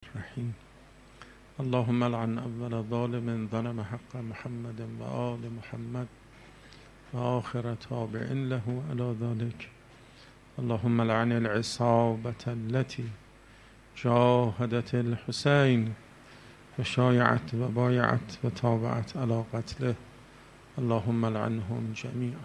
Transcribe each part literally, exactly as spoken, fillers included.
الرحیم. اللهم لعن اول ظالم ظلم حق محمد و آل محمد و آخر تابع له علی ذلك. اللهم لعن العصابة التي جاهدت الحسين و شایعت و بایعت و تابعت علی قتله. اللهم لعنهم جميعا.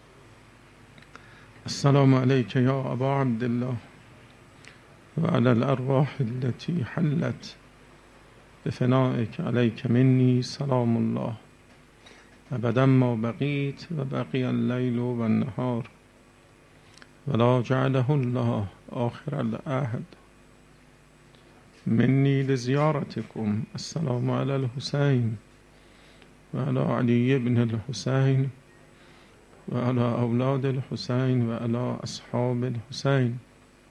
السلام عليك يا أبا عبد الله وعلى الأرواح التي حلت بفنائك عليك مني سلام الله أبدا ما بقيت وبقي الليل والنهار ولا جعله الله آخر العهد مني لزيارتكم. السلام على الحسين وعلى علي بن الحسين وعلى أولاد الحسين وعلى أصحاب الحسين.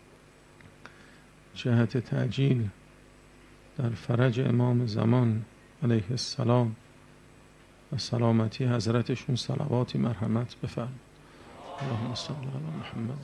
جهت تعجیل در فرج امام زمان علیه السلام و سلامتی حضرتشون صلواتی مرحمت بفرم. اللهم صل علی محمد.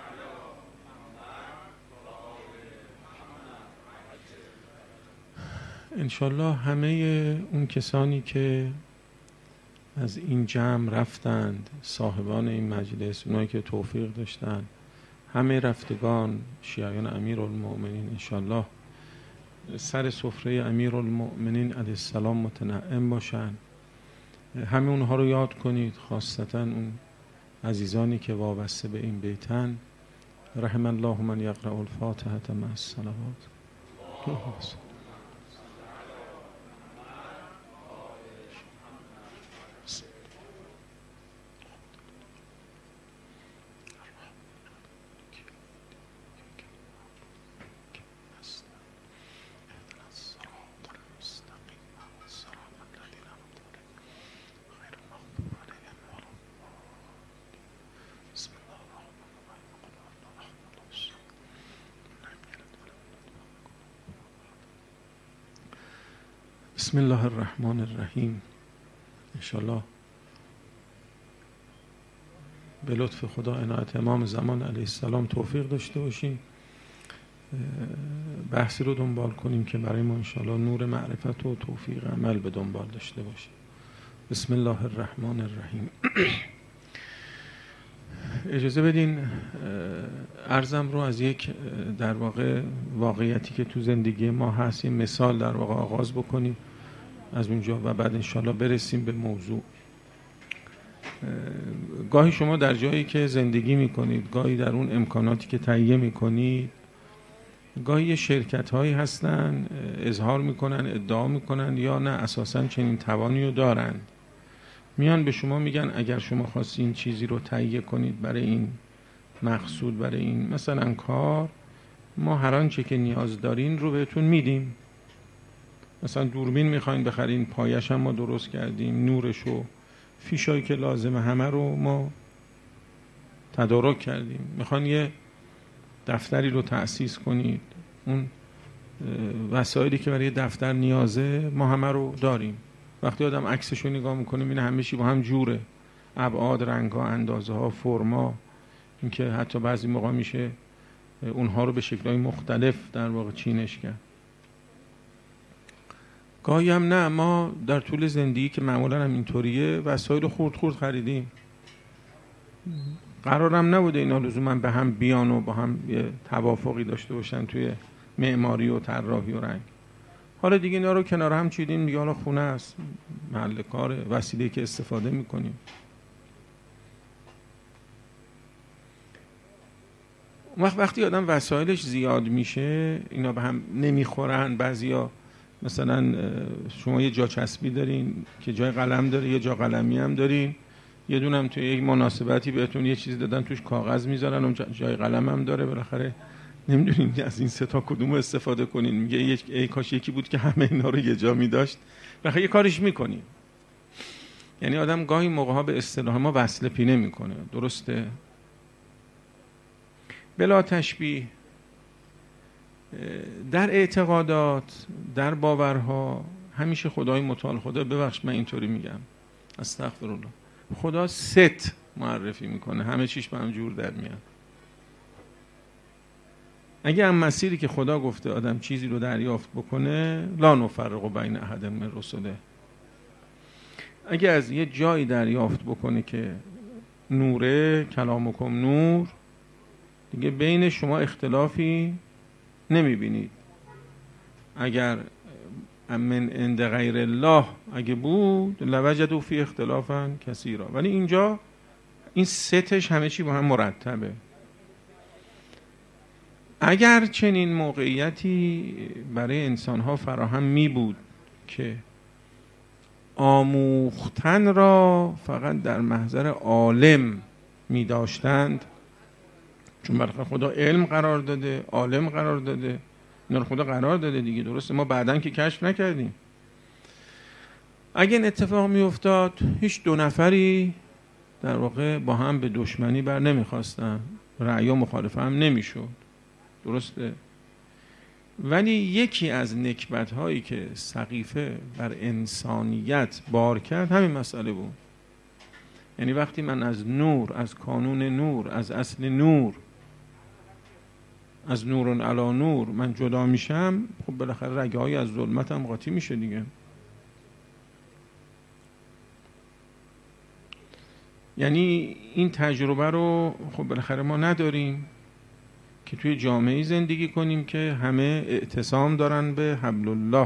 انشالله همه اون کسانی که از این جمع رفتند، صاحبان این مجلس، اونایی که توفیق داشتند، همه رفتگان شیعیان امیرالمؤمنین انشالله سر سفره امیرالمؤمنین علیه السلام متنعم باشند. همه اونها رو یاد کنید، خاصتا اون عزیزانی که وابسته به این بیتن. رحم الله من یقرأ الفاتحة مع الصلوات. بسم الله الرحمن الرحیم. انشالله به لطف خدا عنایت امام زمان علیه السلام توفیق داشته باشیم، بحثی رو دنبال کنیم که برای ما انشالله نور معرفت و توفیق عمل به دنبال داشته باشیم. بسم الله الرحمن الرحیم. اجازه بدین عرضم رو از یک در واقع واقعیتی که تو زندگی ما هست یه مثال در واقع آغاز بکنیم از اونجا و بعد انشالله برسیم به موضوع. گاهی شما در جایی که زندگی میکنید، گاهی در اون امکاناتی که تهیه میکنید، گاهی شرکت هایی هستن اظهار میکنن، ادعا میکنن یا نه اساسا چنین توانی رو دارن، میان به شما میگن اگر شما خواستین چیزی رو تهیه کنید برای این مقصود، برای این مثلا کار، ما هر آنچه که نیاز دارین رو بهتون میدیم. مثلا دوربین میخواین بخرین، پایش هم ما درست کردیم، نورش و فیشایی که لازمه همه رو ما تدارک کردیم. میخواین یه دفتری رو تأسیس کنید، اون وسایلی که برای دفتر نیازه ما همه رو داریم. وقتی آدم عکسش رو نگاه میکنه میبینه همه چی با هم جوره، ابعاد، رنگ‌ها، اندازه‌ها، فرما، اینکه حتی بعضی موقع میشه اونها رو به شکل‌های مختلف در واقع چینش کرد. گاهی هم نه، ما در طول زندگی که معمولا هم اینطوریه وسایل خورد خورد خریدیم، قرارم نبوده اینا لزوما به هم بیان و با هم یه توافقی داشته باشن توی معماری و طراحی و رنگ. حالا دیگه اینا رو کنار هم چیدیم، دیگه حالا خونه است، محل کاره، وسیله‌ای که استفاده میکنیم. وقت وقتی آدم وسایلش زیاد میشه، اینا به هم نمیخورن، بعضیا مثلا شما یه جا چسبی دارین که جای قلم داره، یه جا قلمی هم دارین، یه دونم توی یک مناسبتی بهتون یه چیزی دادن توش کاغذ میذارن، اون جای قلم هم داره، بالاخره نمیدونین از این سه تا کدومو استفاده کنین. میگه یک ای کاش یکی بود که همه اینا رو یه جا میداشت. بالاخره یه کارش میکنین. یعنی آدم گاهی موقع‌ها به اصطلاح ما وصله پینه میکنه، درسته؟ بلا تشبیه در اعتقادات، در باورها همیشه خدای متعال، خدا ببخش من اینطوری میگم، استغفرالله، خدا ست معرفی میکنه، همه چیش با هم جور در میاد. اگه هم مسیری که خدا گفته آدم چیزی رو دریافت بکنه، لا نفرق بین احد من رسله، اگه از یه جایی دریافت بکنه که نوره، کلامکم نور، دیگه بین شما اختلافی نمیبینید. اگر من عند غیر الله اگه بود لوجدوا فی اختلافا کثیرا، ولی اینجا این ستش همه چی با هم مرتبه. اگر چنین موقعیتی برای انسانها فراهم می بود که آموختن را فقط در محضر عالم می داشتند، چون برای خدا علم قرار داده، عالم قرار داده، اینا رو خدا قرار داده دیگه، درسته؟ ما بعدن که کشف نکردیم. اگه این اتفاق می افتاد، هیچ دو نفری در واقع با هم به دشمنی بر نمی خواستن، رأی و مخالفه هم نمی شد، درسته؟ ولی یکی از نکبت هایی که سقیفه بر انسانیت بار کرد همین مسئله بود. یعنی وقتی من از نور، از کانون نور، از اصل نور، از نور علی نور من جدا میشم، خب بالاخره رگه های از ظلمت هم قاطی میشه دیگه. یعنی این تجربه رو خب بالاخره ما نداریم که توی جامعه زندگی کنیم که همه اعتصام دارن به حبل الله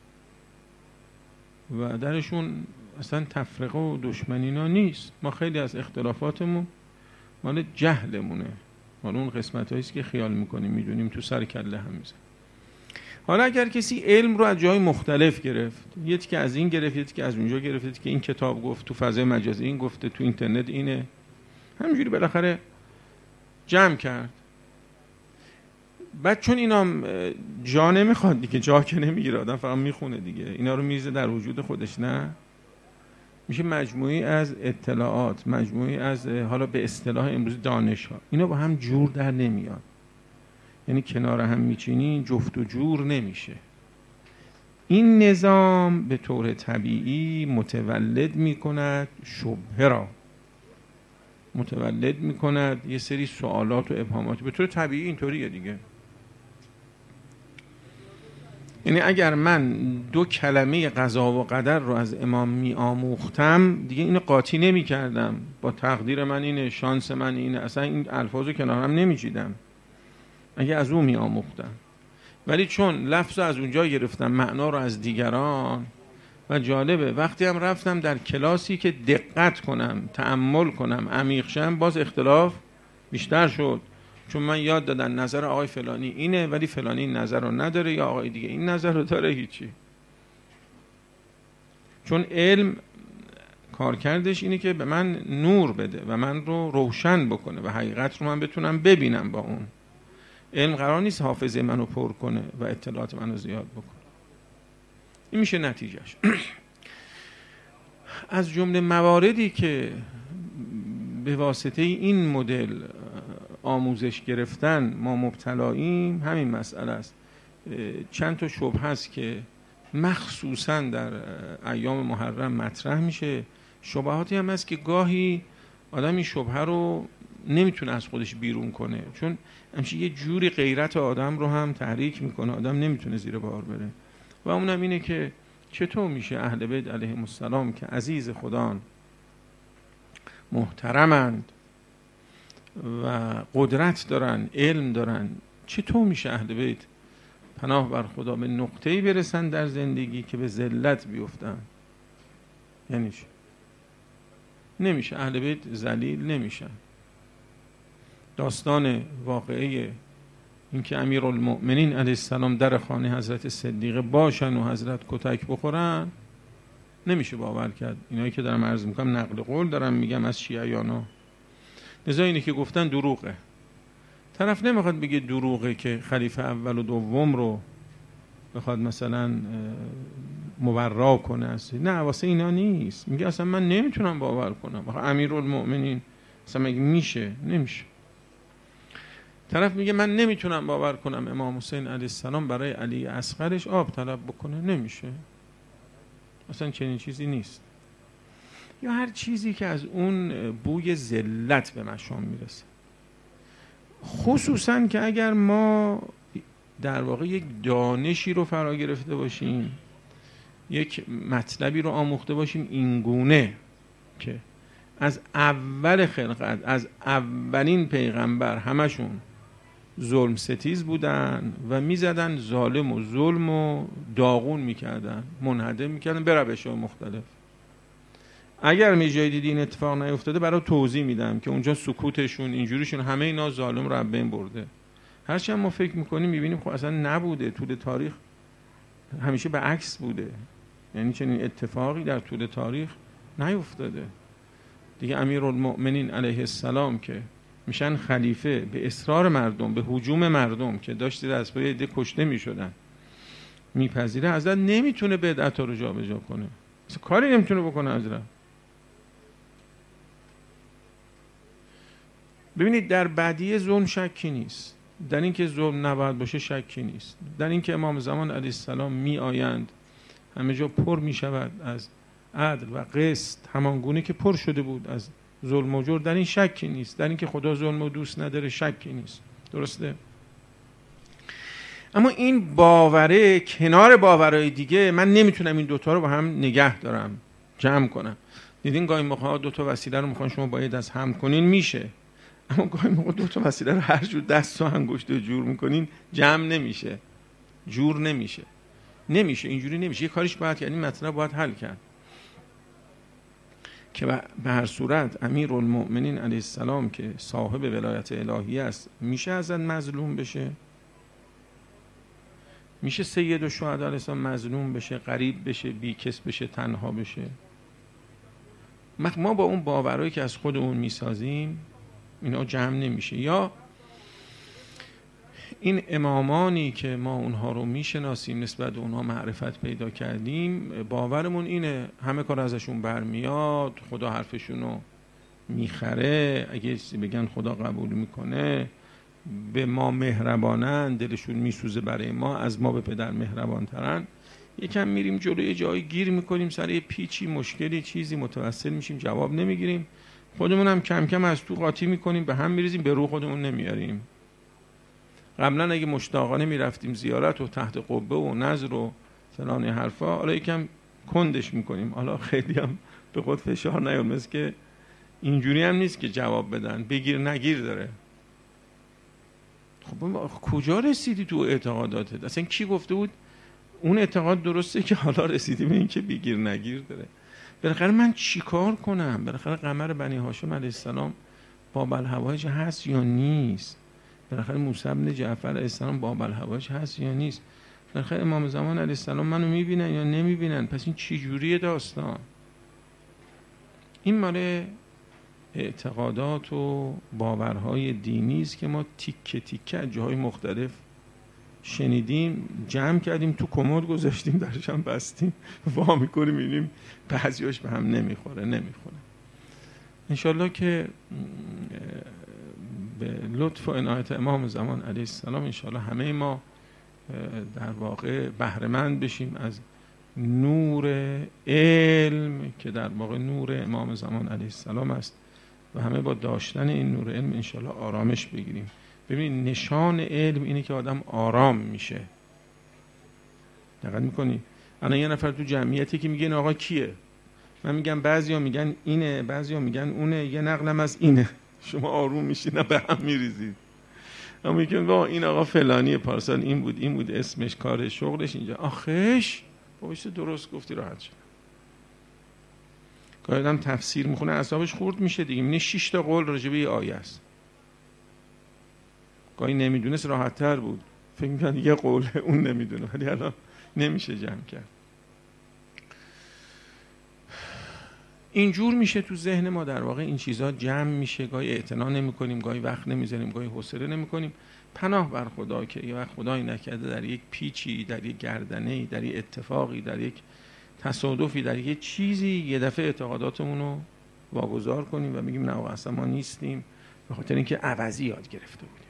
و درشون اصلا تفرقه و دشمنینا نیست. ما خیلی از اختلافاتمون مال جهلمونه، مال اون قسمت هاییست که خیال میکنیم میدونیم، تو سر کله هم میزن. حالا اگر کسی علم رو از جای مختلف گرفت، یکی که از این گرفت، یکی که از اونجا گرفت، یکی که این کتاب گفت، تو فضای مجازی این گفته، تو اینترنت اینه، همینجوری بالاخره جمع کرد. بعد چون اینا جا نمیخواد دیگه، جا که نمیگیره، آدم فقط میخونه دیگه، اینا رو میریزه در وجود خودش، نه میشه مجموعی از اطلاعات، مجموعی از حالا به اصطلاح امروز دانش ها، اینا با هم جور در نمیاد. یعنی کنار هم میچینی جفت و جور نمیشه. این نظام به طور طبیعی متولد میکند شبهه را، متولد میکند یه سری سوالات و ابهامات، به طور طبیعی اینطوریه دیگه. یعنی اگر من دو کلمه قضا و قدر رو از امام می آموختم، دیگه اینو قاطی نمی کردم با تقدیر من اینه، شانس من اینه، اصلا این الفاظ رو کنار هم نمی چیدم اگه از اون می آموختم. ولی چون لفظ از اونجا گرفتم، معنا رو از دیگران، و جالبه وقتی هم رفتم در کلاسی که دقت کنم، تأمل کنم، عمیق شم، باز اختلاف بیشتر شد. چون من یاد دادن نظر آقای فلانی اینه ولی فلانی این نظر رو نداره، یا آقای دیگه این نظر رو داره، هیچی. چون علم کارکردش اینه که به من نور بده و من رو روشن بکنه و حقیقت رو من بتونم ببینم با اون. علم قرار نیست حافظه منو پر کنه و اطلاعات منو زیاد بکنه. این میشه نتیجهش. از جمله مواردی که به واسطه این مدل آموزش گرفتن ما مبتلاییم همین مسئله است. چند تا شبهه هست که مخصوصا در ایام محرم مطرح میشه. شبهاتی هم هست که گاهی آدم این شبهه رو نمیتونه از خودش بیرون کنه، چون همچنین یه جوری غیرت آدم رو هم تحریک میکنه، آدم نمیتونه زیر بار بره. و اونم اینه که چطور میشه اهل بیت علیهم السلام که عزیز خدان، محترمند و قدرت دارن، علم دارن، چطور میشه اهل بیت پناه بر خدا به نقطه‌ای برسن در زندگی که به ذلت بیفتن؟ یعنی چی؟ نمیشه. اهل بیت ذلیل نمیشن. داستان واقعی این که امیرالمؤمنین علیه السلام در خانه حضرت صدیقه باشن و حضرت کتک بخورن نمیشه باور کرد. اینایی که دارم عرض میکنم نقل قول دارم میگم از شیعیانا. لذا اینی که گفتن دروغه. طرف نمیخواد بگه دروغه که خلیفه اول و دوم رو بخواد مثلا مبرا کنه است. نه، واسه اینا نیست. میگه اصلا من نمیتونم باور کنم. امیرالمؤمنین اصلا مگه میشه؟ نمیشه. طرف میگه من نمیتونم باور کنم امام حسین علیه السلام برای علی اصغرش آب طلب بکنه. نمیشه. اصلا چنین چیزی نیست. یا هر چیزی که از اون بوی ذلت به مشام میرسه. خصوصا که اگر ما در واقع یک دانشی رو فرا گرفته باشیم، یک مطلبی رو آموخته باشیم اینگونه که از اول خلقت، از اولین پیغمبر همشون ظلم ستیز بودن و میزدن ظالم و ظلم و داغون میکردن، منهدم میکردن به روش‌های مختلف. اگر می جای دیدی این اتفاق نیفتاده برای توضیح میدم که اونجا سکوتشون اینجوریشون همه اینا ظالم رو از بین برده. هرچند ما فکر میکنیم میبینیم خب اصلا نبوده، طول تاریخ همیشه به عکس بوده، یعنی چنین اتفاقی در طول تاریخ نیفتاده دیگه. امیرالمؤمنین علیه السلام که میشن خلیفه، به اصرار مردم، به هجوم مردم که داشتی از پای عده کشته میشدن میپذیره، حضرت نمیتونه بدعت رو جابجا کنه، اصلا کاری نمیتونه بکنه حضرت. ببینید در بدیع ظلم شکی نیست، در اینکه ظلم نباید باشه شکی نیست، در اینکه امام زمان علیه السلام می آیند همه جا پر می شود از عدل و قسط همان گونه که پر شده بود از ظلم و جور، در این شکی نیست. در اینکه خدا ظلم و دوست نداره شکی نیست، درسته؟ اما این باوره کنار باورهای دیگه من نمیتونم این دوتا رو با هم نگه دارم، جمع کنم. دیدین گاهی موقع دوتا وسیله رو میخوان شما باید از هم کنین، میشه، اما گاهی موقع دوتا وسیله رو هر جور دست و انگشت رو جور میکنین جمع نمیشه، جور نمیشه، نمیشه، اینجوری نمیشه. یه کاریش باید کرد، این مطلب باید حل کرد که به هر صورت امیرالمؤمنین علیه السلام که صاحب ولایت الهی است میشه ازن مظلوم بشه، میشه سید الشهدا علیه السلام مظلوم بشه، غریب بشه، بیکس بشه، تنها بشه. ما با اون باورایی که از خودمون میسازیم اینا جمع نمیشه. یا این امامانی که ما اونها رو میشناسیم، نسبت به اونها معرفت پیدا کردیم، باورمون اینه همه کار ازشون برمیاد، خدا حرفشون رو میخره، اگه چیزی بگن خدا قبول میکنه، به ما مهربانن، دلشون میسوزه برای ما، از ما به پدر مهربان ترن. یکم میریم جلوی جایی گیر میکنیم، سر یه پیچی مشکلی چیزی متوسل میشیم، جواب نمیگیریم، خودمون هم کم کم از تو قاطی میکنیم، به هم میریزیم، به رو خودمون نمیاریم. قبلا اگه مشتاقانه میرفتیم زیارت و تحت قبه و نظر و فلان حرفا، حالا یکم کندش میکنیم، حالا خیلی هم به خود فشار نیاریم، مثل که اینجوری هم نیست که جواب بدن، بگیر نگیر داره. خب کجا رسیدی تو اعتقاداتت؟ اصلا کی گفته بود اون اعتقاد درسته که حالا رسیدی به این که بگیر نگیر داره؟ بالاخره من چیکار کنم؟ بالاخره قمر بنی هاشم علیه السلام باب الحوائج هست یا نیست؟ بالاخره موسی بن جعفر علیه السلام باب الحوائج هست یا نیست؟ بالاخره امام زمان علیه السلام منو میبینن یا نمیبینن؟ پس این چی جوریه داستان؟ این مال اعتقادات و باورهای دینی است که ما تیکه تیکه از جاهای مختلف شنیدیم، جمع کردیم، تو کمد گذاشتیم، درش هم بستیم، وا میکنیم، میبینیم بعضیاش به هم نمیخوره نمیخوره انشالله که به لطف و عنایت امام زمان علیه السلام انشالله همه ما در واقع بهره‌مند بشیم از نور علم که در واقع نور امام زمان علیه السلام است و همه با داشتن این نور علم انشالله آرامش بگیریم. ببینید نشان علم اینه که آدم آرام میشه. دقت میکنی؟ الان یه نفر تو جمعیتی که میگه این آقا کیه؟ من میگم بعضیا میگن اینه، بعضیا میگن اونه، یه نقلم از اینه. شما آروم میشید نه به هم میریزید. اما میگن با این آقا فلانیه، پارسال این بود، این بود اسمش، کار شغلش اینجا. آخش باباش درست گفتی، راحت شد. گاهی آدم تفسیر میخونه اعصابش خورد میشه دیگه، میبینه شش تا قول راجع به یه آیه است. گاهی نمیدونست راحت تر بود، فکر میکنه یه قوله اون نمیدونه، ولی الان نمیشه جمع کرد. اینجور میشه تو ذهن ما در واقع این چیزها جمع میشه، گاهی اعتنا نمیکنیم، گاهی وقت نمیذاریم، گاهی حوصله نمیکنیم. پناه بر خدا که یه وقت خدایی نکرده در یک پیچی، در یک گردنه‌ای، در یک اتفاقی، در یک تصادفی، در یک چیزی یه دفعه اعتقاداتمون رو واگذار کنیم و بگیم نه اصلا ما نیستیم، به خاطر اینکه عوضی یاد گرفته بودیم.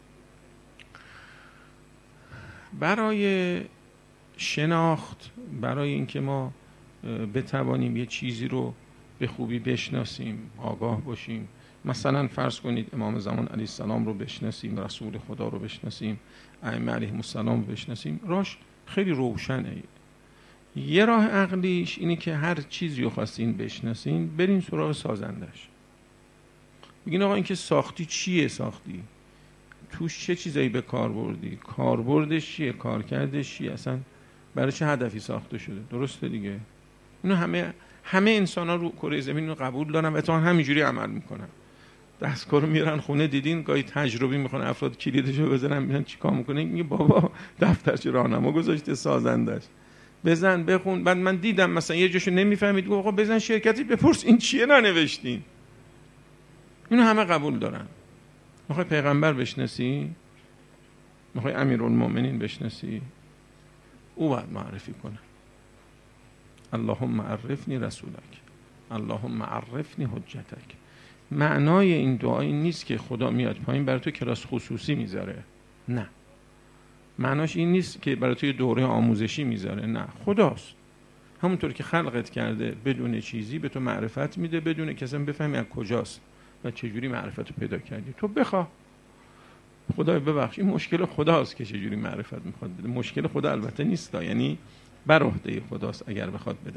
برای شناخت، برای اینکه ما بتوانیم یه چیزی رو به خوبی بشناسیم، آگاه باشیم، مثلا فرض کنید امام زمان علیه السلام رو بشناسیم، رسول خدا رو بشناسیم، ائمه علیهم السلام رو بشناسیم، راهش خیلی روشنه. یه راه عقلیش اینه که هر چیزی رو خواستین بشناسین برین سراغ سازندش. بگین آقا این که ساختی چیه؟ ساختی توش چه چیزایی به کار بردی؟ کاربردش چیه؟ کارکردش چیه؟ اصلا برای چه هدفی ساخته شده؟ درسته دیگه. اینو همه همه انسان‌ها رو کره زمین رو قبول دارن و تا همینجوری عمل میکنن. دستگاه رو میارن خونه، دیدین گاهی تجربی میکنه افراد کلیدشو بزنن ببینن چیکار میکنه. میگه بابا دفترچه راهنما گذاشته سازندش، بزن بخون. بعد من دیدم مثلا یه جاشو نمیفهمید، گفت آقا بزن شرکتی بپرس این چیه ننوشتین. اینو همه قبول دارن. میخوای پیغمبر بشناسی؟ میخوای امیرالمومنین بشناسی؟ او باید معرفی کنه. اللهم عرفنی رسولک، اللهم عرفنی حجتک. معنای این دعا این نیست که خدا میاد پایین برای تو کلاس خصوصی میذاره، نه. معناش این نیست که برای تو یه دوره آموزشی میذاره، نه. خداست همونطور که خلقت کرده بدون چیزی به تو معرفت میده، بدون که اصلا بفهمی از کجاست و چجوری معرفت رو پیدا کردی. تو بخواه. خدای ببخش این مشکل خداست که چجوری معرفت میخواد بده. مشکل خدا البته نیست، یعنی بر عهده خداست اگر بخواد بده.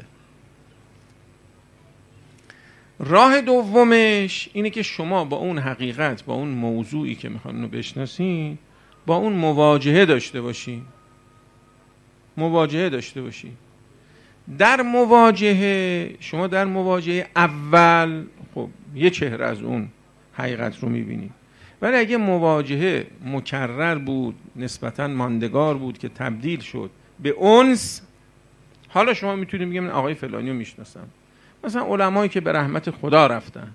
راه دومش اینه که شما با اون حقیقت، با اون موضوعی که میخوان رو بشناسین، با اون مواجهه داشته باشین. مواجهه داشته باشین. در مواجهه شما در مواجهه اول خب یه چهره از اون حقیقت رو میبینید، ولی اگه مواجهه مکرر بود، نسبتاً ماندگار بود که تبدیل شد به انس، حالا شما میتونید بگید من آقای فلانی رو میشناسم. مثلا علمایی که به رحمت خدا رفتن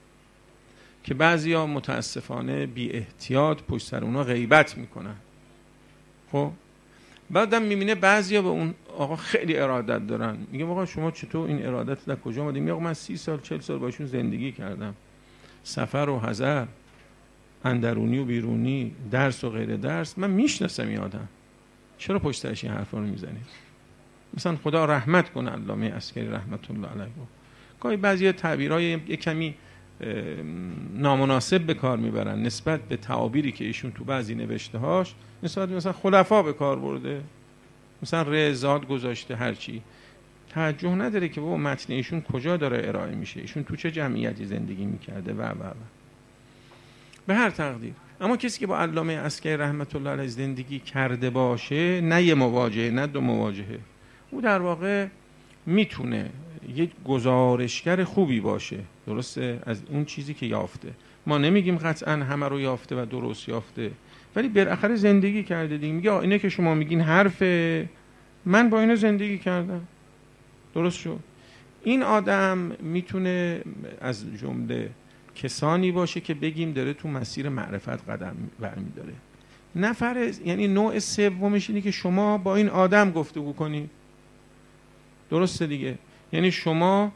که بعضیا متاسفانه بی احتیاط پشت سر اونا غیبت میکنن، خب بعدم میبینه بعضیا به اون آقا خیلی ارادت دارن، میگه آقا شما چطور این ارادت در کجا اومده؟ میگه آقا من سی سال چهل سال باشون زندگی کردم، سفر و حضر، اندرونی و بیرونی، درس و غیر درس، من میشناسم این آدم، چرا پشت سرش این حرفا رو میزنید؟ مثلا خدا رحمت کنه علامه عسکری رحمت الله علیه. گاهی بعضی تعبیرای یک کمی نامناسب به کار میبرن نسبت به تعابیری که ایشون تو بعضی نوشته هاش نسبت مثلا خلفا به کار برده، مثلا رضاد گذاشته، هرچی. توجه نداره که بابا متن ایشون کجا داره ارائه میشه، ایشون تو چه جمعیتی زندگی میکرده و و و به هر تقدیر. اما کسی که با علامه عسکری رحمت الله علیه زندگی کرده باشه، نه یه مواجهه نه دو مواجهه، او در واقع میتونه یک گزارشگر خوبی باشه، درسته، از اون چیزی که یافته. ما نمیگیم قطعا همه رو یافته و درست یافته، ولی بالاخره زندگی کرده دیگه. میگه اینه که شما میگین حرفه، من با اینا زندگی کردم، درست شد. این آدم میتونه از جمله کسانی باشه که بگیم داره تو مسیر معرفت قدم برمیداره. نفر یعنی نوع سومش اینه که شما با این آدم گفتگو کنی، درسته دیگه. یعنی شما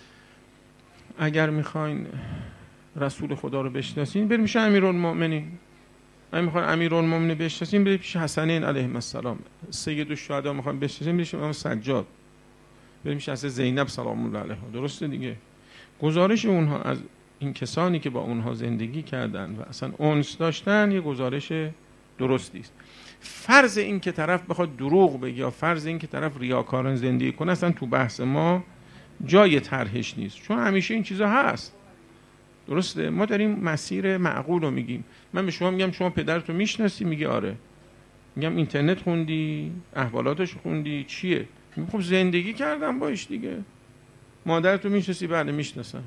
اگر میخواین رسول خدا رو بشناسین برید میشه امیرالمومنین، اگه میخواین امیرالمومنین بشناسین برید پیش حسنین علیهم السلام، سید الشهدا میخواین بشناسین برید پیش امام سجاد، برید میشه از زینب سلام الله علیها، درسته دیگه. گزارش اونها از این کسانی که با اونها زندگی کردن و اصلا انس داشتن یه گزارش درستی است. فرض این که طرف بخواد دروغ بگه یا فرض این که طرف ریاکاران زندگی کنه اصلا تو بحث ما جای طرحش نیست، چون همیشه این چیزا هست، درسته. ما داریم مسیر معقول رو میگیم. من به شما میگم شما پدرتو میشناسی؟ میگه آره. میگم اینترنت خوندی؟ احوالاتش خوندی؟ چیه؟ میگم خب زندگی کردم باش دیگه. مادرتو میشناسی؟ بله میشناسم.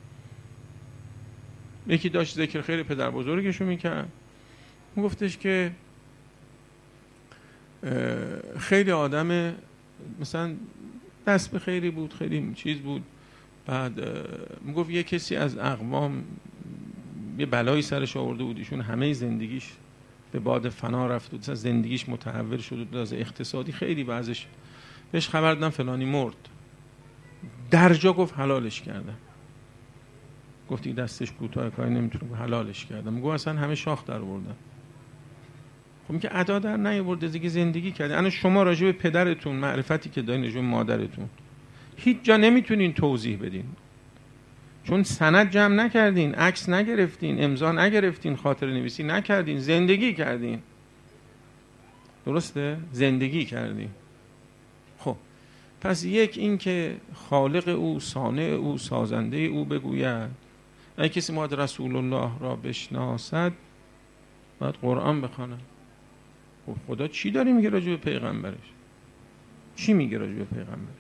یکی داشت ذکر خیر پدر بزرگشو میکرد، میگفتش که خیلی آدم مثلا دست به خیری بود، خیلی چیز بود. بعد میگفت یه کسی از اقوام یه بلایی سرش آورده بود، ایشون همه زندگیش به باد فنا رفت بود، زندگیش متحول شد بود از اقتصادی خیلی وضعش، بهش خبر دادن فلانی مرد، درجا گفت حلالش کردم. گفتی دستش کوتاه کاری نمیتونه، حلالش کردم. میگه اصلا همه شاخ در آوردن. خب میگه ادا در نیاورده دیگه، زندگی کرده. انا شما راجع به پدرتون معرفتی که دارین، راجع به مادرتون هیچ جا نمیتونین توضیح بدین. چون سند جمع نکردین، عکس نگرفتین، امضا نگرفتین، خاطره نویسی نکردین، زندگی کردین. درسته؟ زندگی کردین. خب پس یک این که خالق او، صانع او، سازنده او بگوید. اگه کسی باید رسول الله را بشناسد باید قرآن بخواند. خب خدا چی داره میگه راجع به پیغمبرش؟ چی میگه راجع به پیغمبرش؟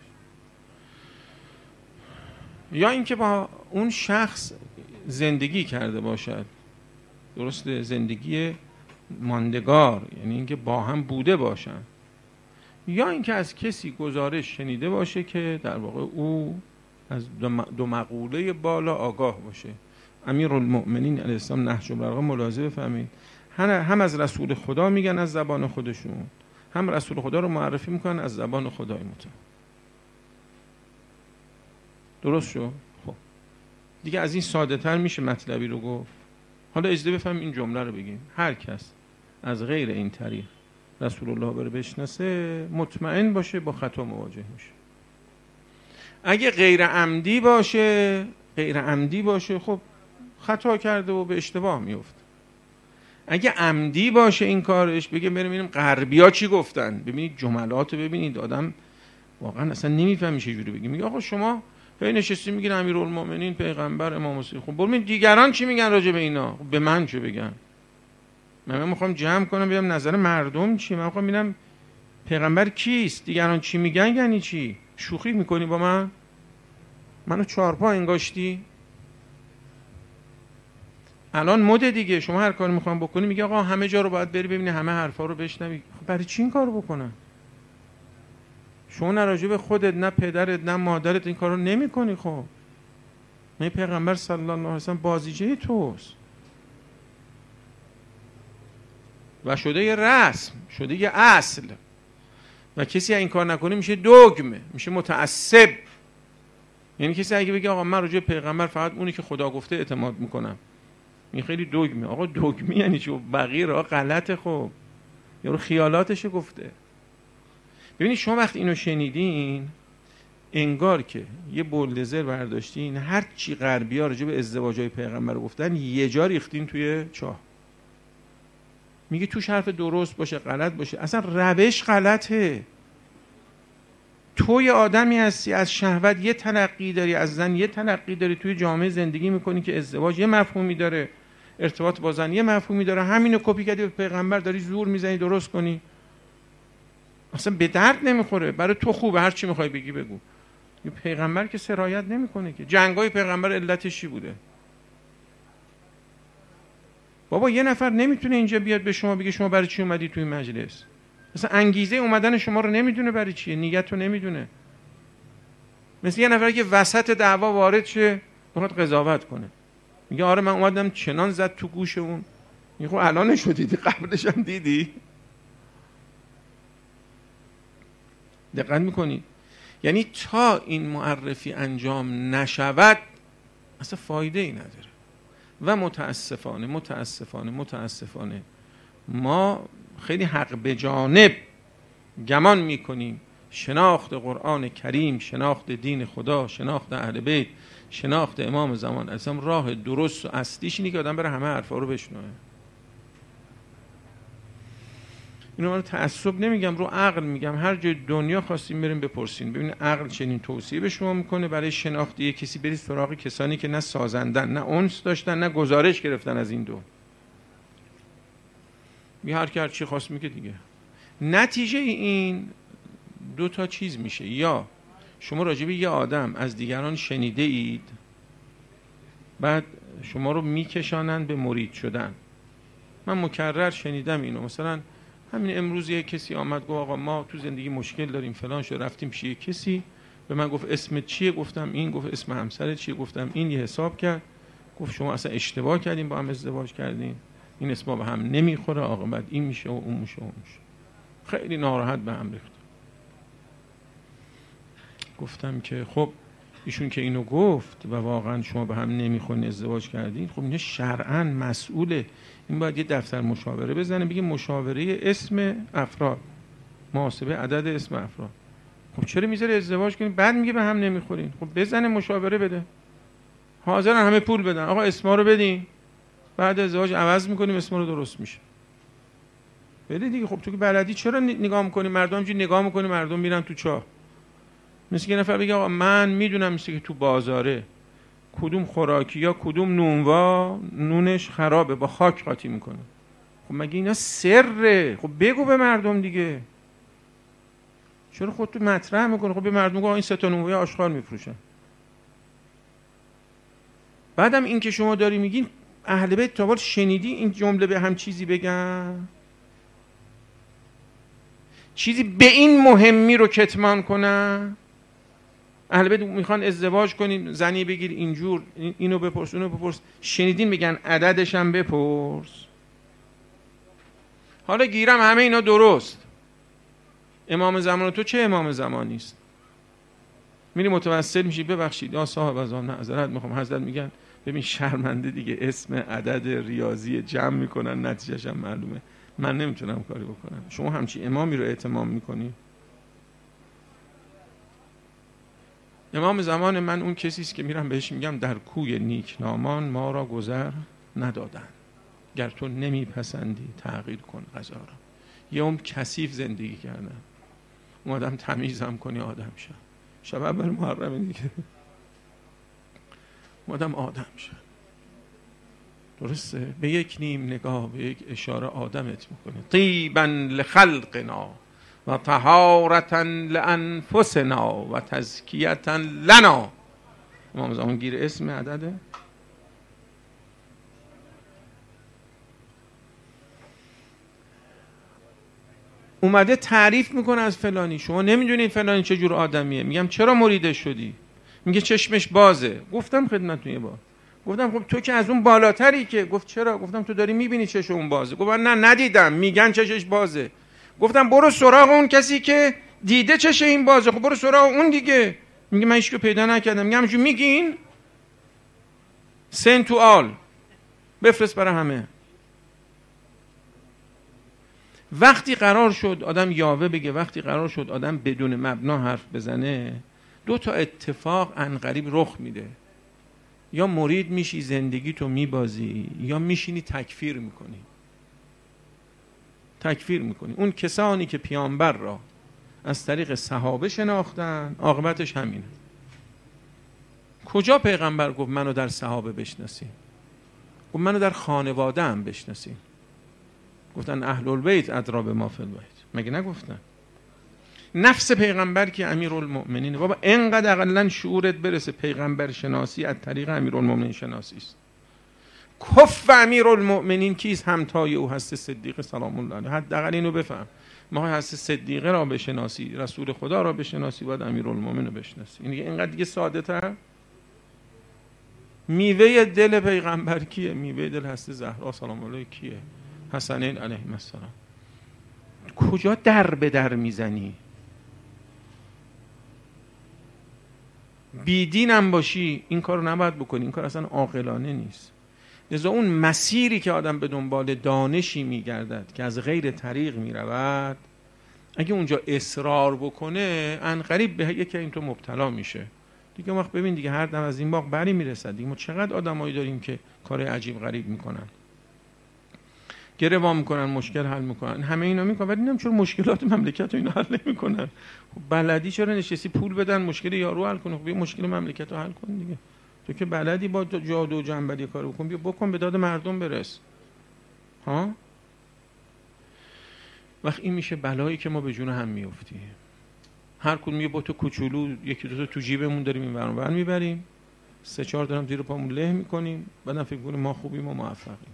یا اینکه با اون شخص زندگی کرده باشد، درسته، زندگی ماندگار، یعنی اینکه با هم بوده باشن، یا اینکه از کسی گزارش شنیده باشه که در واقع او از دو مقوله بالا آگاه باشه. امیرالمؤمنین علیه السلام نهج البلاغه ملاحظه بفهمید، هم از رسول خدا میگن از زبان خودشون، هم رسول خدا رو معرفی میکنن از زبان خدای متعال. درست شو؟ خب دیگه از این ساده تر میشه مطلبی رو گفت. حالا اجازه بفهم این جمله رو بگیم، هر کس از غیر این طریق رسول الله بره بشناسه مطمئن باشه با خطا مواجه میشه. اگه غیر عمدی باشه، غیر عمدی باشه خب خطا کرده و به اشتباه میفته. اگه عمدی باشه این کارش، بگه بریم ببینیم غربیا چی گفتن، ببینید جملات رو ببینید، آدم واقعا اصلا نمیفهمی چه جوری بگی. میگه آقا شما هی نشستی میگین امیرالمؤمنین پیغمبر امام حسین، خب ببین دیگران چی میگن راجع به اینا، خب به من چه بگن؟ من میخوام جمع کنم ببینم نظر مردم چی، من میخوام ببینم پیغمبر کیست، دیگران چی میگن یعنی چی؟ شوخی میکنی با من؟ منو چارپا انگاشتی؟ الان مده دیگه، شما هر کاری میخوام بکنی میگه آقا همه جا رو باید بری ببینی، همه حرفا رو بشنوی. خب برای چی این کارو بکنن؟ شما نه راجع به خودت، نه پدرت، نه مادرت این کارو نمیکنی. خب نه پیغمبر صلی الله علیه و سلم بازیچه توست و شده یه رسم، شده یه اصل، و کسی این کار نکنه میشه دوگمه، میشه متعصب. یعنی کسی اگه بگه آقا من راجع به پیغمبر فقط اونی که خدا گفته اعتماد میکنم، این خیلی دوگمه. آقا دوگمی یعنی چی؟ بقیه راه غلطه. خب یارو خیالاتشو گفته. ببینید شما وقتی اینو شنیدین انگار که یه بولدزر برداشتین، هر چی غربی‌ها راجع به ازدواج‌های پیغمبر گفتن یه جا ریختین توی چاه. میگه توش حرف درست باشه غلط باشه، اصلا روش غلطه. تو یه آدمی هستی از شهوت یه تلقی داری، از زن یه تلقی داری، توی جامعه زندگی میکنی که ازدواج یه مفهومی داره، ارتباط با زن یه مفهومی داره، همینو کپی کردی به پیغمبر داری زور میزنی درست کنی. اصلا به درد نمیخوره. برای تو خوبه هر چی میخوای بگی بگو. یه پیغمبر که سرایت نمیکنه که. جنگای پیغمبر علتش چی بوده؟ بابا یه نفر نمیتونه اینجا بیاد به شما بگه شما برای چی اومدی توی مجلس. مثلا انگیزه اومدن شما رو نمیدونه برای چیه، نیت رو نمیدونه. مثل یه نفر که وسط دعوا وارد شه بخواد قضاوت کنه، میگه آره من اومدم چنان زد تو گوش اون. میگه خب الانش رو دیدی، قبلش هم دیدی؟ دقت میکنی؟ یعنی تا این معرفی انجام نشود اصلا فایده ای نداره. و متاسفانه متاسفانه متاسفانه ما خیلی حق به جانب گمان میکنیم شناخت قرآن کریم، شناخت دین خدا، شناخت اهل بیت، شناخت امام زمان اصلا راه درست و اصلیش اینه که آدم بره همه حرفا رو بشنوه. اینو من تعصب نمیگم، رو عقل میگم. هر جای دنیا خواستیم بریم بپرسین ببین عقل چنین توصیه به شما میکنه برای شناخت یک کسی، برید سراغ کسانی که نه سازندن، نه انس داشتن، نه گزارش گرفتن از این دو. بی هر کی هر چی خواست میگه دیگه. نتیجه این دو تا چیز میشه، یا شما راجع به یه آدم از دیگران شنیده اید، بعد شما رو میکشانن به مرید شدن. من مکرر شنیدم اینو. مثلا همین امروز یه کسی آمد گفت آقا ما تو زندگی مشکل داریم فلان شد، رفتیم پیش کسی به من گفت اسمت چیه؟ گفتم این. گفت اسم همسرت چیه؟ گفتم این. یه حساب کرد گفت شما اصلا اشتباه کردین با هم ازدواج کردین، این اسما به هم نمیخوره، عاقبت این میشه و اون میشه و اون میشه. خیلی ناراحت به هم ریخت. گفتم که خب ایشون که اینو گفت و واقعا شما به هم نمیخورین ازدواج کردین، خب اینه شرعاً مسئوله، این باید یه دفتر مشاوره بزنه بگه مشاوره اسم افراد، محاسبه عدد اسم افراد. خب چرا میذاره ازدواج کنین بعد میگه به هم نمیخورین؟ خب بزنه مشاوره بده. حاضرن همه پول بدن، آقا اسما رو بدین، بعد ازدواج عوض میکنیم اسما رو درست میشه. بده دیگه. خب تو که بلدی چرا نگاه میکنی مردم همینجوری نگاه میکنی مردم میرن تو چاه؟ مثل یه نفر بگه آقا من میدونم مثل که تو بازاره کدوم خوراکی یا کدوم نونوا نونش خرابه با خاک قاطی میکنه. خب مگه اینا سره؟ خب بگو به مردم دیگه. چرا خودتو مطرح میکنه؟ خب به مردم بگو این سه تا نونوای آشغال میفروشن. بعدم این که شما داری میگین اهل بیت تا حالا شنیدی این جمله به هم چیزی بگن؟ چیزی به این مهمی رو کتمان کنن؟ اهل بیت میخوان ازدواج کنین، زنی بگیر اینجور، اینو بپرس اونو بپرس، شنیدین میگن عددش هم بپرس. حالا گیرم همه اینا درست، امام زمان تو چه امام زمانی است؟ میری متوسل میشی ببخشید یا صاحب از آن معذرت میخوام، حضرت میگن ببین شرمنده دیگه، اسم عدد ریاضی جمع میکنن نتیجهش هم معلومه، من نمیتونم کاری بکنم. شما همچی امامی رو اعتمام میکنی؟ امام زمان من اون کسی است که میرم بهش میگم در کوی نیکنامان ما را گذر ندادن، گر تو نمیپسندی تغییر کن غذا را. یه اون کثیف زندگی کردن، اومدم تمیزم کنی آدم شد. شب اول محرم دیگه اومدم آدم شد. درسته؟ به یک نیم نگاه، به یک اشاره آدمت میکنه. طیبا لخلقنا و طهارتا لانفسنا و تزکیتا لنا. امام زمان گیر اسم عدده. اومده تعریف میکنه از فلانی، شما نمیدونید فلانی چه جور آدمیه. میگم چرا مریدش شدی؟ میگه چشمش بازه. گفتم خدمتتون یه بار، گفتم خب تو که از اون بالاتری که. گفت چرا؟ گفتم تو داری میبینی چش اون بازه. گفت نه ندیدم، میگن چشش بازه. گفتم برو سراغ اون کسی که دیده چش این بازه، خب برو سراغ اون دیگه. میگه من هیچ کو پیدا نکردم. میگم همینجوری میگین سن تو آل بفرست برای همه. وقتی قرار شد آدم یاوه بگه، وقتی قرار شد آدم بدون مبنا حرف بزنه، دو تا اتفاق عنقریب رخ میده. یا مرید میشی زندگی تو میبازی، یا میشینی تکفیر میکنی. تکفیر میکنی. اون کسانی که پیامبر را از طریق صحابه شناختن عاقبتش همینه. کجا پیغمبر گفت منو در صحابه بشناسی؟ گفت منو در خانواده هم بشناسی. گفتن اهل البیت ادری بما فی البیت. مگه نگفتن؟ نفس پیغمبر که امیرالمؤمنین. بابا اینقدر اقلا شعورت برسه پیغمبر شناسی از طریق امیرالمؤمنین شناسی است. کف امیرالمؤمنین کیست؟ همتای او هست صدیق سلام الله علیه. حداقل اینو بفهم. ما هست صدیقه را بشناسی، رسول خدا را بشناسی، باید امیرالمؤمنین رو بشناسی. این اینقدر دیگه ساده تر. میوه دل پیغمبر کیه؟ میوه دل هست زهرا سلام الله کیه؟ حسنین علیهم السلام. کجا در به در میزنی؟ بیدینم باشی این کارو نباید بکنی. این کار اصلا عاقلانه نیست. لذا اون مسیری که آدم به دنبال دانشی میگردد که از غیر طریق میرود، اگه اونجا اصرار بکنه عنقریب به یکی این تو مبتلا میشه دیگه. وقت ببین دیگه هر دم از این باغ بری میرسد دیگه. ما چقدر آدمایی داریم که کار عجیب غریب میکنن، گره وا میکنن، مشکل حل میکنن، همه اینا میکنن، ولی نمیدونم چرا مشکلات مملکت رو اینا حل نمیکنن. خب بلدی چرا نشستی پول بدن مشکل یارو حل کنه؟ خب یه مشکل مملکت رو حل کن دیگه. تو که بلدی با جادو و جنبلی کار بکن، بیا بکن به داد مردم برس. ها؟ وقت این میشه بلایی که ما به جون هم میافتیم. هر کدوم یه با تو کوچولو یکی دو تا تو جیبمون داریم این ور اون میبریم، سه چهار درم زیر پامون له میکنیم، بعدم فکر کنیم ما خوبیم و موفقیم.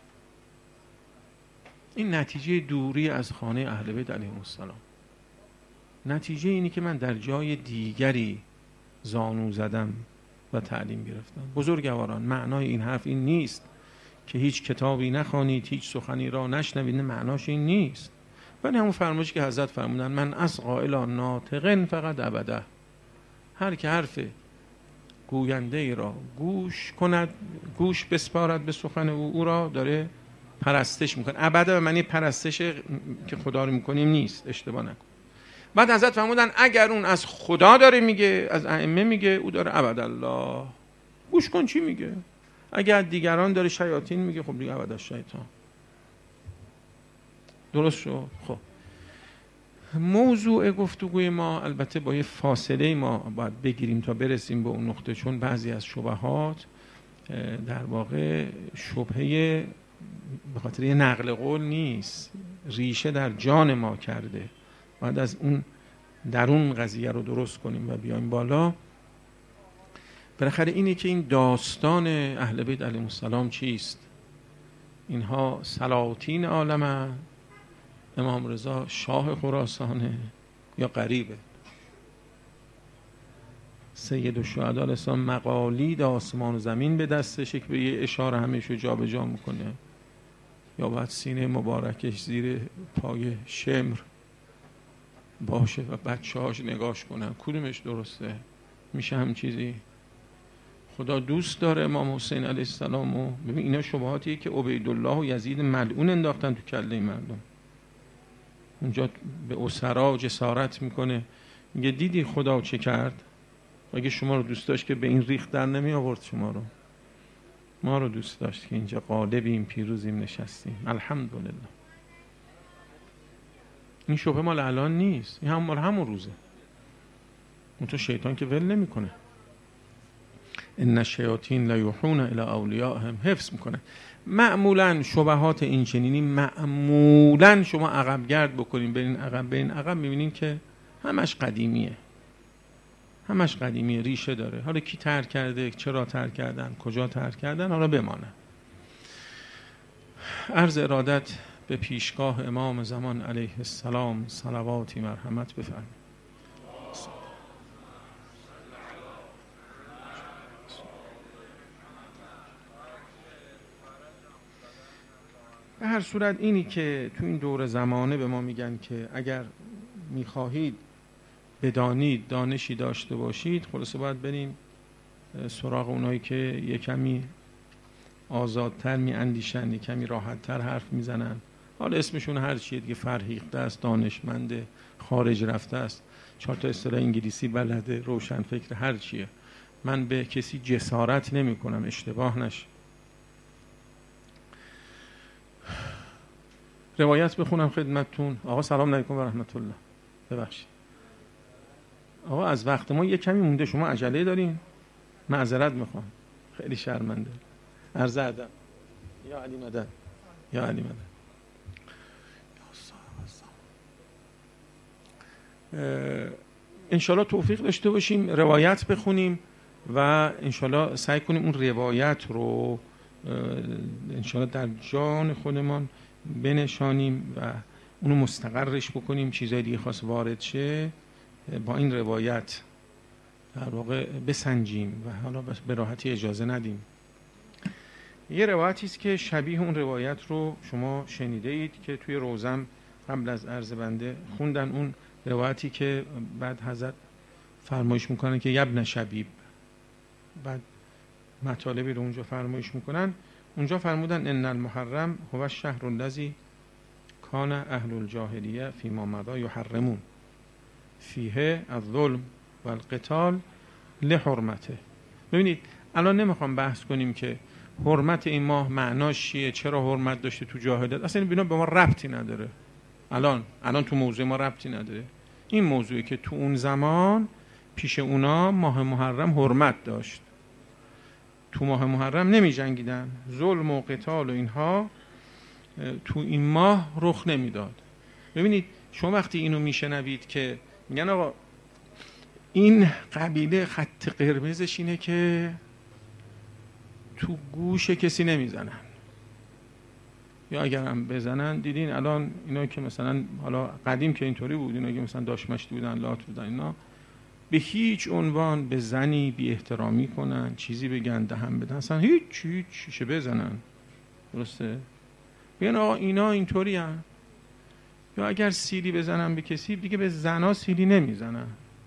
این نتیجه دوری از خانه اهل بیت علیهم السلام. نتیجه اینی که من در جای دیگری زانو زدم و تعلیم گرفتم. بزرگواران معنای این حرف این نیست که هیچ کتابی نخوانید، هیچ سخنی را نشنوید. معناش این نیست. ولی همون فرمایشی که حضرت فرمودن من اصغا الی ناطق فقط ابدا. هر که حرف گوینده ای را گوش کند، گوش بسپارد به سخن او، او را داره پرستش میکنه. ابدا به معنی پرستش که خدا رو میکنیم نیست، اشتباه نکن. بعد حضرت فرمودن اگر اون از خدا داره میگه، از ائمه میگه، او داره ابدالله گوش کن چی میگه. اگر دیگران داره شیاطین میگه، خب دیگه ابدا شیطان. درست شد. خب موضوع گفتگوی ما البته با یه فاصله ما باید بگیریم تا برسیم به اون نقطه، چون بعضی از شبهات در واقع شبهه به خاطر یه نقل قول نیست، ریشه در جان ما کرده. باید از اون درون قضیه رو درست کنیم و بیایم بالا. بالاخره اینه که این داستان اهل بیت علیهم السلام چیست؟ اینها سلاطین عالمه، امام رضا شاه خراسانه یا غریبه؟ سید الشهدا علیه السلام مقالید آسمان و زمین به دستشه که به یه اشاره همیشه جا به جا میکنه، یا باید سینه مبارکش زیر پای شمر باشه و بچه هاش نگاش کنن؟ کدومش درسته؟ میشه هم چیزی؟ خدا دوست داره امام حسین علیه السلام و ببین اینا شبهاتیه که عبیدالله و یزید ملعون انداختن تو کله مردم. اونجا به اسرا جسارت میکنه، میگه دیدی خدا چه کرد؟ اگه شما رو دوست داشت که به این ریخت در نمی آورد شما رو. ما رو دوست داشت که اینجا غالبیم، پیروزیم، نشستیم. الحمدلله. این شبه مال الان نیست، این هم مال همون روزه. اون تو شیطان که ول نمیکنه. ان الشیاطین لیوحون الی اولیائهم، حفظ میکنه. معمولا شبهات این چنینی معمولا شما عقب گرد بکنین، برین عقب برین عقب، میبینین که همش قدیمیه. همش قدیمیه، ریشه داره. حالا کی ترک کرده، چرا ترک کردن، کجا ترک کردن، حالا بمانه. عرض ارادت به پیشگاه امام زمان علیه السلام صلواتی مرحمت بفرمایید. به هر صورت اینی که تو این دور زمانه به ما میگن که اگر میخواهید بدانید، دانشی داشته باشید، خلاصه باید بریم سراغ اونایی که یه کمی آزادتر می اندیشن، یه کمی راحتتر حرف میزنن. حالا اسمشون هر چیه دیگه، فرهیخته است، دانشمنده، خارج رفته است، چهار تا اصطلاح انگلیسی بلده، روشن فکر، هر چیه. من به کسی جسارت نمی کنم، اشتباه نشه. روایت بخونم خدمتتون. آقا سلام علیکم و رحمت الله. ببخشید آقا، از وقت ما یه کمی مونده، شما عجله دارین؟ معذرت میخوام، خیلی شرمنده. عرض ادب. یا علی مدد، یا علی مدد. انشالله توفیق داشته باشیم روایت بخونیم و انشالله سعی کنیم اون روایت رو انشالله در جان خودمان بنشانیم و اونو مستقرش بکنیم. چیزای دیگه خواست وارد شه با این روایت در واقع بسنجیم و حالا به راحتی اجازه ندیم. یه روایتی است که شبیه اون روایت رو شما شنیده اید که توی روزم قبل از عرض بنده خوندن. اون روایتی که بعد حضرت فرمایش میکنن که یبن شبیب، بعد مطالبی رو اونجا فرمایش میکنن. اونجا فرمودن ان المحرم هو الشهر الذی کان اهل الجاهلیه فیما مضی یحرمون فیه الظلم والقتال لحرمته. ببینید الان نمیخوام بحث کنیم که حرمت این ماه معناش چیه، چرا حرمت داشته تو جاهلیت، اصلا این به ما ربطی نداره. الان الان تو موضوع ما ربطی نداره. این موضوعی که تو اون زمان پیش اونا ماه محرم حرمت داشت، تو ماه محرم نمی جنگیدن، ظلم و قتال و اینها تو این ماه رخ نمیداد. ببینید شما وقتی اینو میشنوید که میگن آقا این قبیله خط قرمزش اینه که تو گوش کسی نمیزنن، یا اگر هم بزنن، دیدین الان اینا که مثلا حالا قدیم که اینطوری بود، اینا که مثلا داشمشتی بودن، لات بودن، اینا به هیچ عنوان به زنی بی احترامی کنن، چیزی بگن، دهن بدن، اصلا هیچ هیچ چیشه بزنن. درسته؟ بگن آقا اینا اینطوری هن. یا اگر سیلی بزنن به کسی دیگه به زنا سیلی نمیزنن.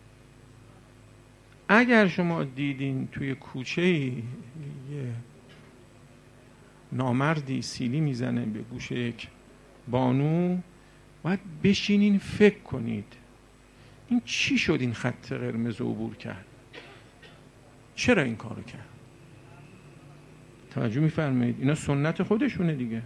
اگر شما دیدین توی کوچه یه نامردی سیلی میزنه به گوش یک بانو، باید بشینین فکر کنید این چی شد این خط قرمز عبور کرد، چرا این کارو کرد. توجه می‌فرمایید؟ اینا سنت خودشونه دیگه.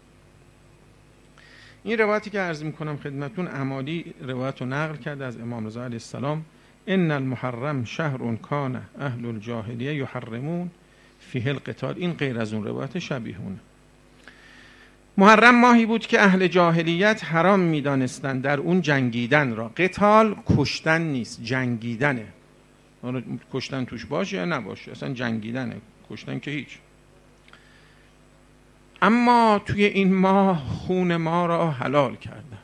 این روایتی که عرض می‌کنم خدمتون، عمالی روایت رو نقل کرده از امام رضا علیه السلام: ان المحرم شهر کان اهل الجاهلیه یحرمون فیه القتال. این غیر از اون روایت شبیهونه. محرم ماهی بود که اهل جاهلیت حرام می‌دانستند در اون جنگیدن را. قتال کشتن نیست، جنگیدنه. کشتن توش باشه یا نباشه، اصلا جنگیدنه، کشتن که هیچ. اما توی این ماه خون ما را حلال کردن.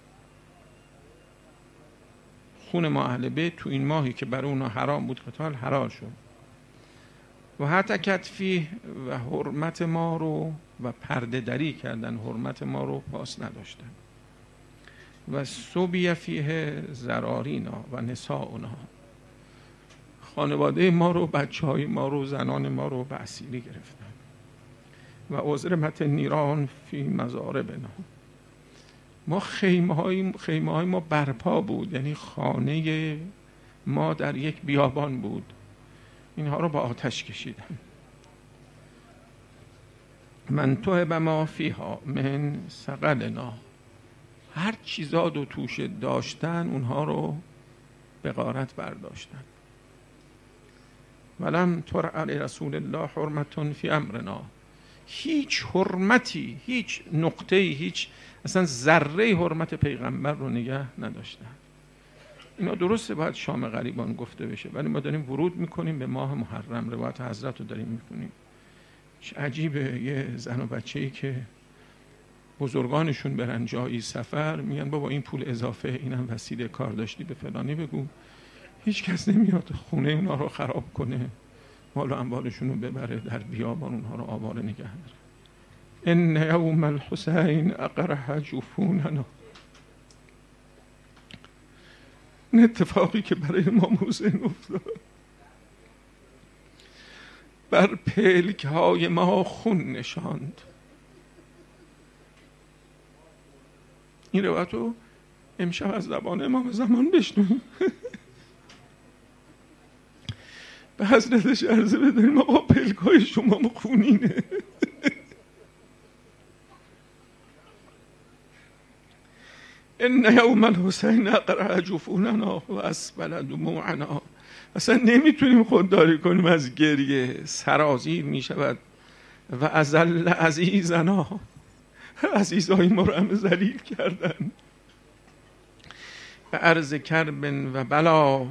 خون ما اهل بیت تو این ماهی که برای اونا حرام بود قتال، حلال شد. و حتی کتفی و حرمت ما رو و پرده دری کردن، حرمت ما رو پاس نداشتن. و سبی فیه ذرارینا و نساؤنا، خانواده ما رو، بچه های ما رو، زنان ما رو به اسیری گرفتن. و ازرمت نیران فی مزاربنا، ما خیمه های خیمه های ما برپا بود، یعنی خانه ما در یک بیابان بود، اینها رو با آتش کشیدن. من توهب ما فیها من ثقلنا، هر چیزا دو توش داشتن اونها رو به غارت برداشتن. ولم ترع لرسول الله حرمت فی امرنا، هیچ حرمتی، هیچ نقطه‌ای، هیچ اصلا ذره حرمت پیغمبر رو نگه نداشتن. اینا درسته باید شام غریبان گفته بشه، ولی ما داریم ورود میکنیم به ماه محرم، روایت حضرت رو داریم میکنیم. عجیبه یه زن و بچه‌ای که بزرگانشون برن جایی سفر، میگن بابا این پول اضافه، اینم وسیله کار داشتی به فلانی بگو. هیچ کس نمیاد خونه اونا رو خراب کنه، مال و اموالشون رو ببره در بیابان، اونها رو آواره نگه داره. ان یوم الحسین اقرح جفوننا، این اتفاقی که برای امام حسین افتاد، بر پلک های ما خون نشاند. این روایت رو امشب از زبان امام زمان بشنویم. به حضرتش عرضه بداریم آقا پلک های شما خونینه. ان یوم الحسین اقرع جفوننا و اسبل دموعنا، اصلا نمیتونیم خودداری کنیم از گریه، سرازیر میشود. و ازل عزیزنا، عزیزای ما رو همه ذلیل کردن. به عرض کرب و بلا،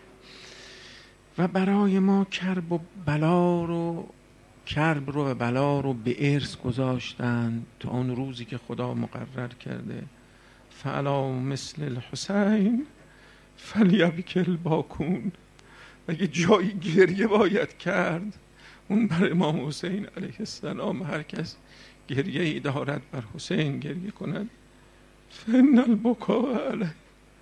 و برای ما کرب و بلا رو، کرب رو و بلا رو به ارث گذاشتن تا اون روزی که خدا مقرر کرده. فعلا مثل الحسین فلیبک الباکون، اگه جایی گریه باید کرد اون بر امام حسین علیه السلام. هر کس گریه ای دارد بر حسین گریه کند. فإن البکاء علیه،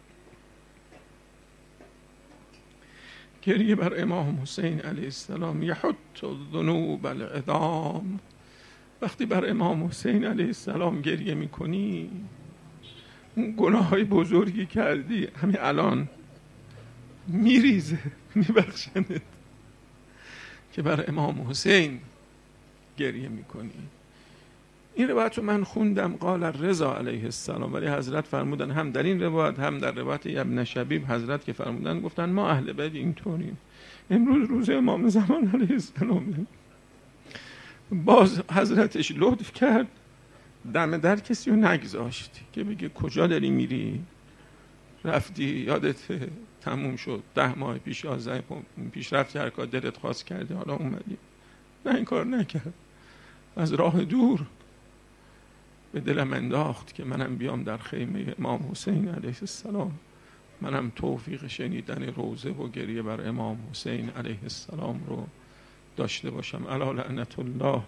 گریه بر امام حسین علیه السلام یحط الذنوب العظام. وقتی بر امام حسین علیه السلام گریه میکنی، اون گناه های بزرگی کردی همین الان میریزه، میبخشنت، که بر امام حسین گریه میکنی. این روایت رو من خوندم، قال رضا علیه السلام، ولی حضرت فرمودن هم در این روایت هم در روایت ابن شبیب حضرت که فرمودن گفتن ما اهل بیت اینطوریم. امروز روز امام زمان علیه السلام، باز حضرتش لطف کرد دم در کسی رو نگذاشت که بگه کجا داری میری، رفتی یادت تموم شد، ده ماه پیش یازده پیش رفتی هر کار دلت خواست کردی حالا اومدی. نه، این کار نکرد، از راه دور به دلم انداخت که منم بیام در خیمه امام حسین علیه السلام، منم توفیق شنیدن روزه و گریه بر امام حسین علیه السلام رو داشته باشم. الا لعنت الله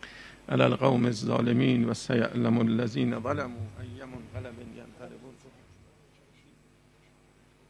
علی القوم الظالمین و سیعلم الذین ظلموا ای منقلب ینقلبون.